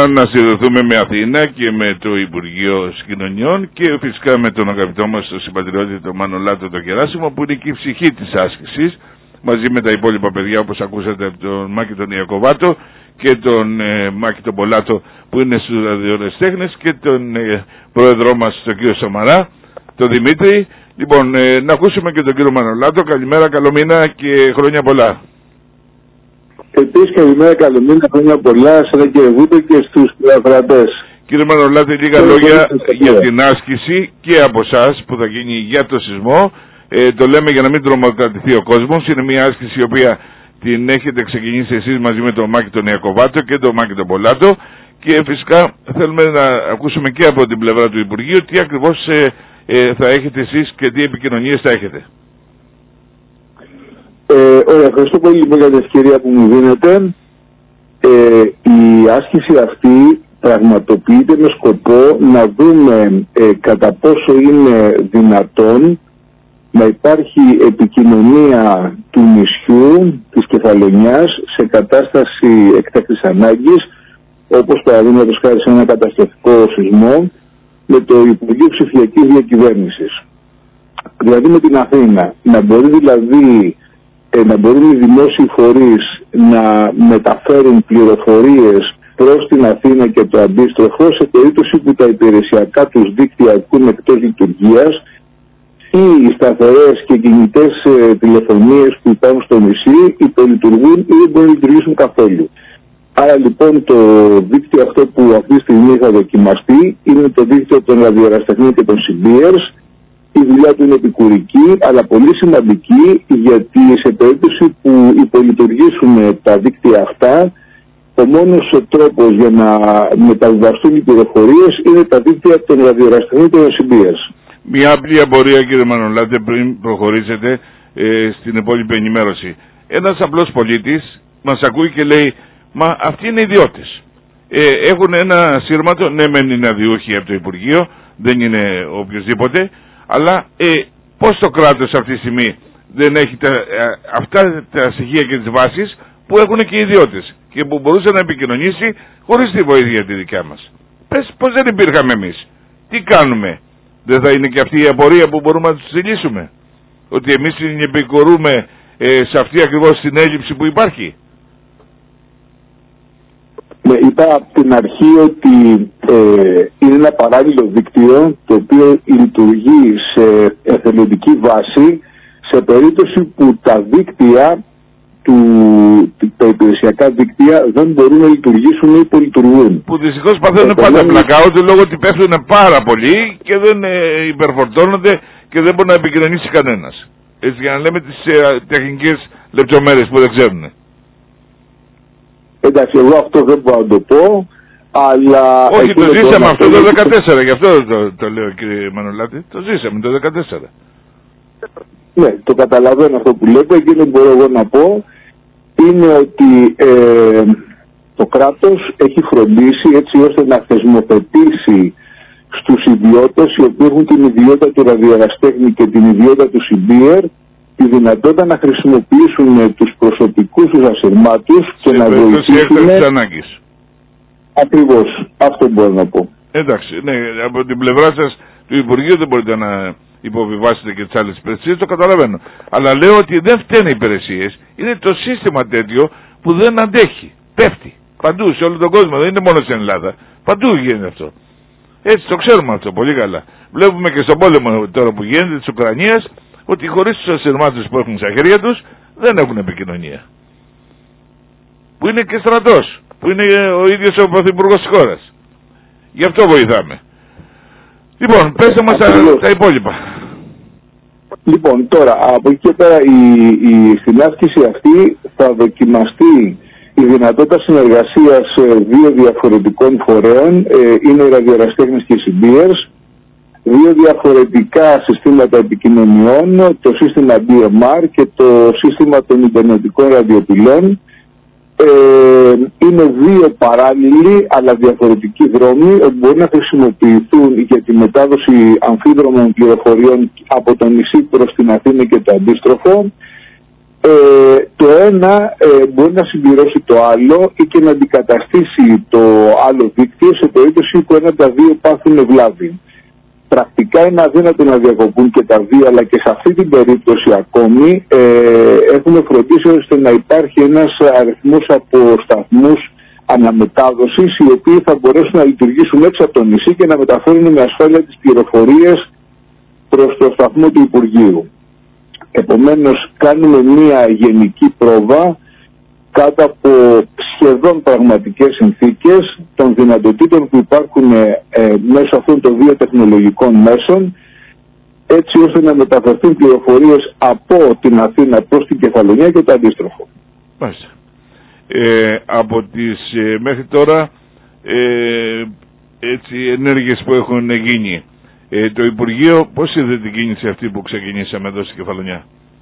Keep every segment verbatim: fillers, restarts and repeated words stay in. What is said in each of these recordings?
να συνδεθούμε με Αθήνα και με το Υπουργείο Συγκοινωνιών και φυσικά με τον αγαπητό μας τον συμπατριώτη τον Μανολάτο τον Γεράσιμο, που είναι και η ψυχή της άσκησης, μαζί με τα υπόλοιπα παιδιά, όπως ακούσατε από τον Μάκη τον Ιακωβάτο και τον ε, Μάκη τον Πολάτο που είναι στους ραδιορεστέχνες και τον ε, πρόεδρό μας τον κύριο Σαμαρά, τον Δημήτρη. Λοιπόν, ε, να ακούσουμε και τον κύριο Μανολάτο. Καλημέρα, καλό μήνα και χρόνια πολλά. Επίσης καλημέρα, καλό μήνα, χρόνια πολλά σε ένα κύριε Βούτο και στους ακροατές. Κύριε Μανολάτη, λίγα και λόγια για την άσκηση και από εσάς που θα γίνει για το σεισμό. Ε, το λέμε για να μην τρομοκρατηθεί ο κόσμος. Είναι μια άσκηση η οποία την έχετε ξεκινήσει εσείς μαζί με τον Μάκη τον Ιακωβάτο και τον Μάκη τον Πολάτο. Και φυσικά θέλουμε να ακούσουμε και από την πλευρά του Υπουργείου τι ακριβώς ε, ε, θα έχετε εσείς και τι επικοινωνίες θα έχετε. Ε, ωραία, ευχαριστώ πολύ λοιπόν για την ευκαιρία που μου δίνετε. Ε, η άσκηση αυτή πραγματοποιείται με σκοπό να δούμε ε, κατά πόσο είναι δυνατόν να υπάρχει επικοινωνία του νησιού, της Κεφαλονιάς, σε κατάσταση εκτάκτης ανάγκης, όπως παραδείγματος χάρη σε ένα καταστροφικό σεισμό, με το Υπουργείο Ψηφιακής Διακυβέρνησης. Δηλαδή με την Αθήνα. Να μπορεί δηλαδή να μπορούν οι δημόσιοι φορείς να μεταφέρουν πληροφορίες προς την Αθήνα και το αντίστροφο σε περίπτωση που τα υπηρεσιακά τους δίκτυα βγουν εκτός λειτουργίας ή οι σταθερές και κινητές ε, τηλεφωνίες που υπάρχουν στο νησί υπολειτουργούν ή δεν μπορούν να λειτουργήσουν καθόλου. Άρα λοιπόν το δίκτυο αυτό που αυτή τη στιγμή θα δοκιμαστεί είναι το δίκτυο των ραδιοραστεχνών και των σι μπι αρ. Η δουλειά του είναι επικουρική, αλλά πολύ σημαντική, γιατί σε περίπτωση που υπολειτουργήσουν τα δίκτυα αυτά, ο μόνος τρόπος για να μεταβιβαστούν οι πληροφορίες είναι τα δίκτυα των ραδιοραστεχνών και των σι μπι αρ. Μια απλή απορία, κύριε Μανολάτε, πριν προχωρήσετε ε, στην υπόλοιπη ενημέρωση. Ένας απλός πολίτης μας ακούει και λέει, μα αυτοί είναι ιδιώτες. Ε, έχουν ένα σύρματο, ναι μεν είναι αδιούχοι από το Υπουργείο, δεν είναι οποιοδήποτε, αλλά ε, πώς το κράτος αυτή τη στιγμή δεν έχει τα, ε, αυτά τα στοιχεία και τις βάσεις που έχουν και οι ιδιώτες και που μπορούσε να επικοινωνήσει χωρίς τη βοήθεια τη δικιά μας. Πες πως δεν υπήρχαμε εμείς. Τι κάνουμε? Δεν θα είναι και αυτή η απορία που μπορούμε να τους λύσουμε? Ότι εμείς την επικορούμε ε, σε αυτή ακριβώς την έλλειψη που υπάρχει. Ναι, είπα από την αρχή ότι ε, είναι ένα παράλληλο δίκτυο το οποίο λειτουργεί σε εθελοντική βάση σε περίπτωση που τα δίκτυα, του, τα υπηρεσιακά δίκτυα δεν μπορούν να λειτουργήσουν ή υπολειτουργούν. Που δυστυχώς παθαίνουν ε, πάντα blackout λόγω ότι πέφτουν πάρα πολύ και δεν ε, υπερφορτώνονται και δεν μπορεί να επικοινωνήσει κανένας. Έτσι για να λέμε τις ε, τεχνικές λεπτομέρειες που δεν ξέρουν. Εντάξει, εγώ αυτό δεν μπορώ να το πω, αλλά... Όχι, το ζήσαμε αυτό το δεκατέσσερα, γι' αυτό το, το λέω κύριε Μανολάτη, το ζήσαμε το δεκατέσσερα. Ναι, το καταλαβαίνω αυτό που λέτε, εκείνο που μπορώ εγώ να πω είναι ότι ε, το κράτος έχει φροντίσει έτσι ώστε να θεσμοθετήσει στους ιδιώτες οι οποίοι έχουν την ιδιότητα του ραδιοραστέχνη και την ιδιότητα του σι μπι αρ τη δυνατότητα να χρησιμοποιήσουν τους προσωπικούς τους ασυρμάτους και σε να βοηθήσουν... ανάγκης. Ακριβώς. Αυτό μπορώ να πω. Εντάξει, ναι, από την πλευρά σας του Υπουργείου δεν μπορείτε να υποβιβάσετε και τις άλλες υπηρεσίες, το καταλαβαίνω. Αλλά λέω ότι δεν φταίνε οι υπηρεσίες, είναι το σύστημα τέτοιο που δεν αντέχει. Πέφτει. Παντού, σε όλο τον κόσμο, δεν είναι μόνο στην Ελλάδα. Παντού γίνεται αυτό. Έτσι το ξέρουμε αυτό πολύ καλά. Βλέπουμε και στον πόλεμο τώρα που γίνεται της Ουκρανίας, ότι χωρίς τους ασυρμάτους που έχουν στα χέρια τους δεν έχουν επικοινωνία. Που είναι και στρατός, που είναι ο ίδιος ο πρωθυπουργός της χώρας. Γι' αυτό βοηθάμε. Λοιπόν, πέστε μας τα, τα υπόλοιπα. Λοιπόν, τώρα, από εκεί και πέρα η, η, στην άσκηση αυτή θα δοκιμαστεί η δυνατότητα συνεργασίας δύο διαφορετικών φορέων, ε, είναι οι ραδιοραστέχνες και οι σι μπι αρ, δύο διαφορετικά συστήματα επικοινωνιών, το σύστημα ντι εμ αρ και το σύστημα των ιντερνετικών ραδιοπυλών. Ε, είναι δύο παράλληλοι αλλά διαφορετικοί δρόμοι που μπορεί να χρησιμοποιηθούν για τη μετάδοση αμφίδρομων πληροφοριών από το νησί προς την Αθήνα και το αντίστροφο. ε, το ένα ε, μπορεί να συμπληρώσει το άλλο ή και να αντικαταστήσει το άλλο δίκτυο σε περίπτωση που ένα από τα δύο πάθουν βλάβη. Πρακτικά είναι αδύνατο να διακοπούν και τα δύο, αλλά και σε αυτή την περίπτωση ακόμη ε, έχουμε φροντίσει ώστε να υπάρχει ένας αριθμός από σταθμούς αναμετάδοσης, οι οποίοι θα μπορέσουν να λειτουργήσουν έξω από το νησί και να μεταφέρουν με ασφάλεια τις πληροφορίες προς το σταθμό του Υπουργείου. Επομένως, κάνουμε μια γενική πρόβα κάτω από σχεδόν πραγματικές συνθήκες των δυνατοτήτων που υπάρχουν ε, μέσω αυτών των δύο τεχνολογικών μέσων, έτσι ώστε να μεταφερθούν πληροφορίες από την Αθήνα προς την Κεφαλονιά και το αντίστροφο. Μάλιστα. Ε, από τις ε, μέχρι τώρα ε, έτσι, ενέργειες που έχουν γίνει, ε, το Υπουργείο πώς είδε την κίνηση αυτή που ξεκινήσαμε εδώ στην Κεφαλονιά?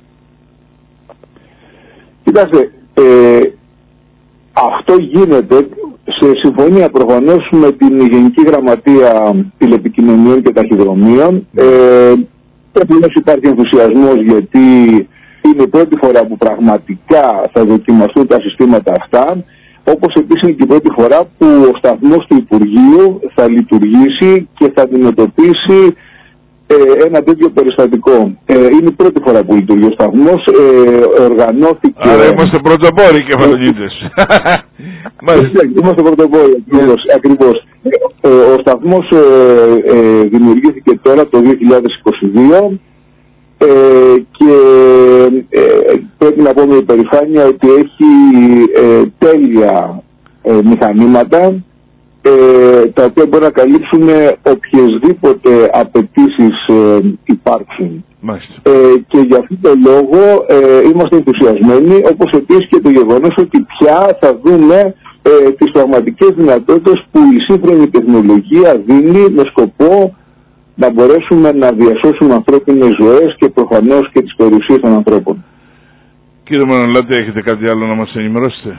Κοιτάξτε, ε, αυτό γίνεται σε συμφωνία προφανώς με την Γενική Γραμματεία Τηλεπικοινωνιών και Ταχυδρομείων. Ε, Προφανώς υπάρχει ενθουσιασμός, γιατί είναι η πρώτη φορά που πραγματικά θα δοκιμαστούν τα συστήματα αυτά, όπως επίσης είναι και η πρώτη φορά που ο σταθμός του Υπουργείου θα λειτουργήσει και θα αντιμετωπίσει ε, ένα τέτοιο περιστατικό. Ε, είναι η πρώτη φορά που λειτουργεί ο σταθμός, ε, οργανώθηκε... Άρα είμαστε πρωτοπόροι και κεφαλονίτες. Είμαστε πρωτοπόροι, ακριβώς. ακριβώς. Ε, ο σταθμός ε, ε, δημιουργήθηκε τώρα το δύο χιλιάδες είκοσι δύο ε, και ε, πρέπει να πω με υπερηφάνεια ότι έχει ε, τέλεια ε, μηχανήματα ε, τα οποία μπορεί να καλύψουν οποιασδήποτε απαιτήσεις ε, υπάρξουν. Ε, και για αυτόν τον λόγο ε, είμαστε ενθουσιασμένοι, όπως επίσης και το γεγονός ότι πια θα δούμε ε, τις πραγματικές δυνατότητες που η σύγχρονη τεχνολογία δίνει με σκοπό να μπορέσουμε να διασώσουμε ανθρώπινες ζωές και προφανώς και τις περιουσίες των ανθρώπων. Κύριε Μανολάτη, έχετε κάτι άλλο να μας ενημερώσετε?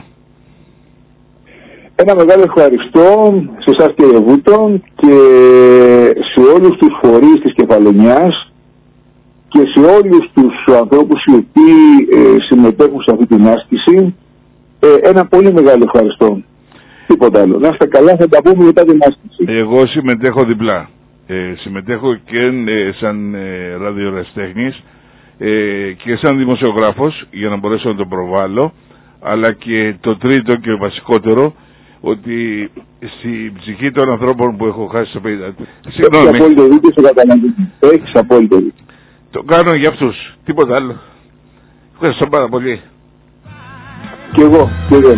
Ένα μεγάλο ευχαριστώ σε εσάς κύριε Βούτο και σε όλους τους φορείς της Κεφαλονιάς και σε όλους τους ανθρώπους οι οποίοι ε, συμμετέχουν σε αυτή την άσκηση. Ε, ένα πολύ μεγάλο ευχαριστώ. Τίποτα άλλο. Να είστε καλά, θα τα πούμε μετά την άσκηση. Εγώ συμμετέχω διπλά. Ε, συμμετέχω και ε, σαν ε, ραδιοραστέχνης ε, και σαν δημοσιογράφος για να μπορέσω να το προβάλλω, αλλά και το τρίτο και βασικότερο, ότι στη ψυχή των ανθρώπων που έχω χάσει στο πενήντα... Συγγνώμη. Έχεις απόλυτο δίκιο στο καταναλωτή. Έχεις απόλυτο δίκιο. Το κάνω για αυτούς. Τίποτα άλλο. Ευχαριστώ πάρα πολύ. Και εγώ. Και εγώ.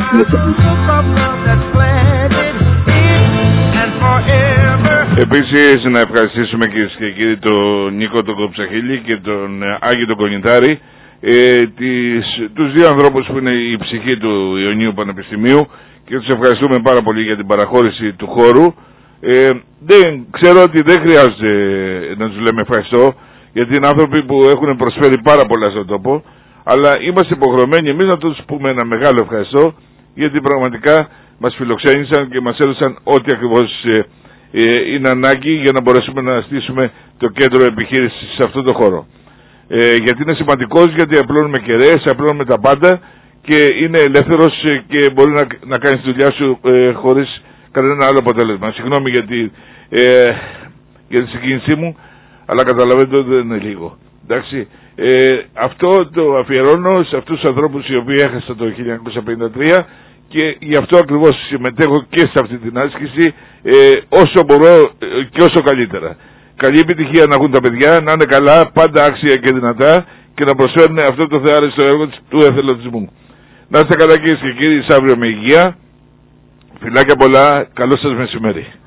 Επίσης να ευχαριστήσουμε κυρίες και κύριοι τον Νίκο τον Κοψαχίλη και τον Άγιο τον Κονιτάρη, ε, τις, τους δύο ανθρώπους που είναι η ψυχή του Ιωνίου Πανεπιστημίου, και τους ευχαριστούμε πάρα πολύ για την παραχώρηση του χώρου. Ε, δεν, ξέρω ότι δεν χρειάζεται να τους λέμε ευχαριστώ, γιατί είναι άνθρωποι που έχουν προσφέρει πάρα πολλά στον τόπο, αλλά είμαστε υποχρεωμένοι εμείς να τους πούμε ένα μεγάλο ευχαριστώ, γιατί πραγματικά μας φιλοξένησαν και μας έδωσαν ό,τι ακριβώς ε, ε, είναι ανάγκη για να μπορέσουμε να στήσουμε το κέντρο επιχείρησης σε αυτό το χώρο. Ε, γιατί είναι σημαντικός, γιατί απλώνουμε κεραίες, απλώνουμε τα πάντα και είναι ελεύθερος και μπορεί να, να κάνεις τη δουλειά σου ε, χωρίς κανένα άλλο αποτέλεσμα. Συγγνώμη για, τη, ε, για τη συγκίνησή μου, αλλά καταλαβαίνετε ότι δεν είναι λίγο. Εντάξει, ε, αυτό το αφιερώνω σε αυτούς τους ανθρώπους οι οποίοι έχασαν το χίλια εννιακόσια πενήντα τρία και γι' αυτό ακριβώς συμμετέχω και σε αυτή την άσκηση ε, όσο μπορώ ε, και όσο καλύτερα. Καλή επιτυχία να έχουν τα παιδιά, να είναι καλά, πάντα άξια και δυνατά και να προσφέρουν αυτό το θεάριστο έργο του εθελοντισμού. Να είστε καλά κυρίες και κύριοι, αύριο με υγεία. Φιλάκια πολλά, καλό σας μεσημέρι.